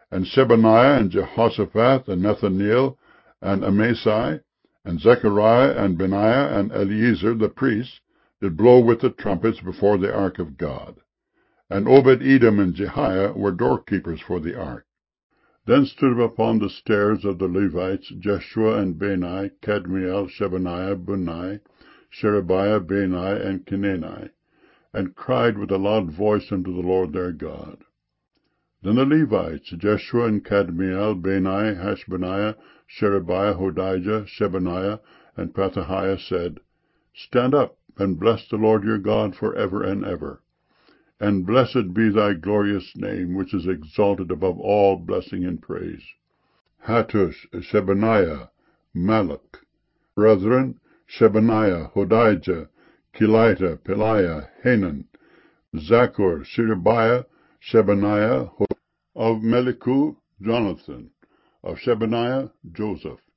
And Shebaniah, and Jehoshaphat, and Nethaneel, and Amasai, and Zechariah, and Benaiah, and Eliezer the priest, did blow with the trumpets before the ark of God. And Obed-Edom and Jehiah were doorkeepers for the ark. Then stood up upon the stairs of the Levites Jeshua and Bani, Kadmiel, Shebaniah, Bunai, Sherebiah, Bani, and Kenani, and cried with a loud voice unto the Lord their God. Then the Levites, Jeshua and Kadmiel, Bani, Hashbaniah, Sherebiah, Hodijah, Shebaniah, and Pethahiah said, Stand up, and bless the Lord your God for ever and ever. And blessed be thy glorious name, which is exalted above all blessing and praise. Hattush, Shebaniah, Malach. Brethren, Shebaniah, Hodijah, Kelita, Peliah, Hanan, Zaccur, Sherebiah, Shebaniah, of Melichu, Jonathan, of Shebaniah, Joseph,